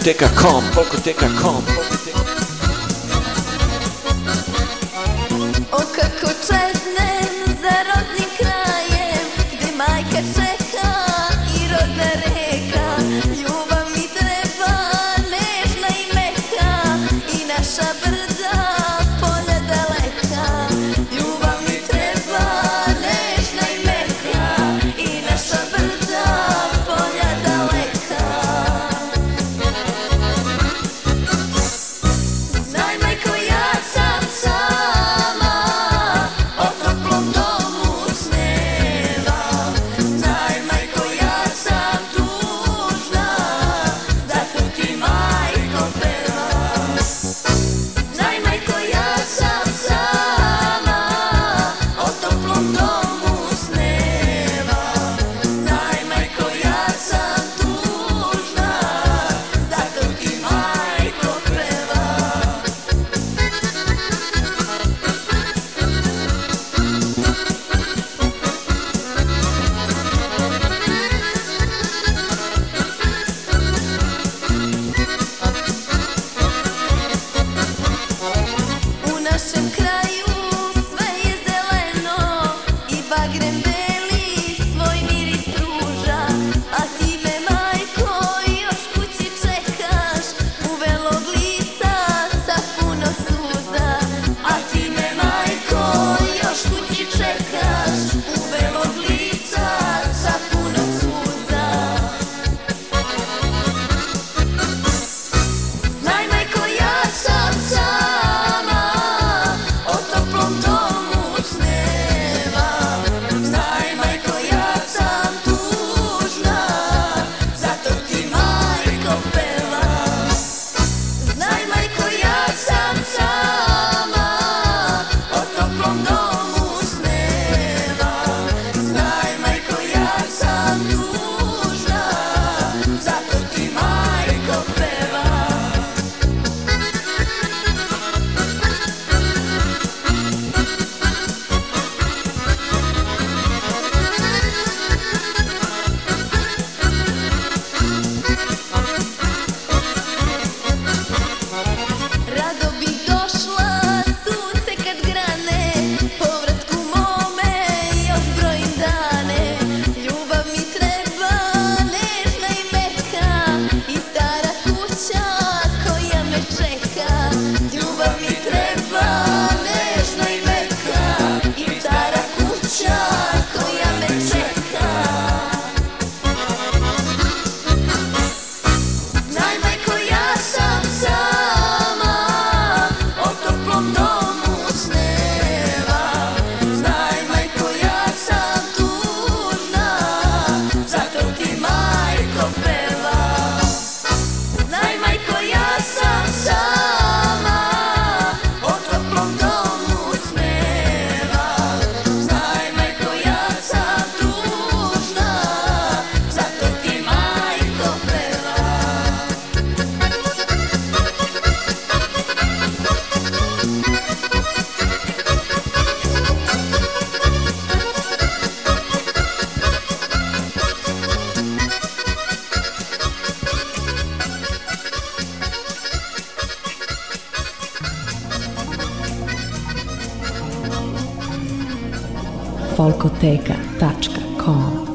Folkoteka.com. O kako čeznem za rodnim krajem, gde majka čeka i rodna reka. Ljubav mi treba nežna i meka i naša brda polja daleka. Ljubav mi treba nežna i meka i naša brda polja daleka. Znaj majko, ja sam sama, o toplom domu sneva. Znaj majko, ja sam tužna, zato ti majko pevam. Znaj majko, ja sam sama, o toplom domu sneva. Znaj majko, ja sam tužna, zato ti majko pevam. U našem kraju sve je zeleno i bagrem beli svoj miris pruža. A ti me, majko, još kući čekaš, uvelog lica sa puno suza. A ti me, majko, još kući čekaš, uvelog lica sa puno suza. Znaj majko, ja sam sama, o toplom domu sneva. Znaj majko, ja sam tužna, zato ti majko pevam. Znaj majko, ja sam sama, o toplom domu sneva. Znaj majko, ja sam tužna, zato ti majko pevam. Rado bih došla, sunce kad grane, povratku mome još brojim dane. Ljubav mi treba nežna i meka i stara kuća koja me čeka. Ljubav mi treba nežna i meka i stara kuća koja me čeka. Znaj majko, ja sam sama, o toplom domu sneva. Znaj majko, ja sam tužna, zato ti majko pevam. Znaj majko, ja sam sama, o toplom domu sneva. Znaj majko, ja sam tužna, zato ti majko pevam. Folkoteka.com